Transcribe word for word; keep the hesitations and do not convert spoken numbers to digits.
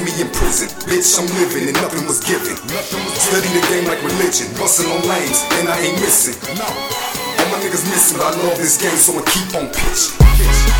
me in prison. Bitch, I'm living and nothing was given. Study the game like religion, bustin' on lanes, and I ain't missing. All my niggas missing, but I love this game, so I keep on pitch.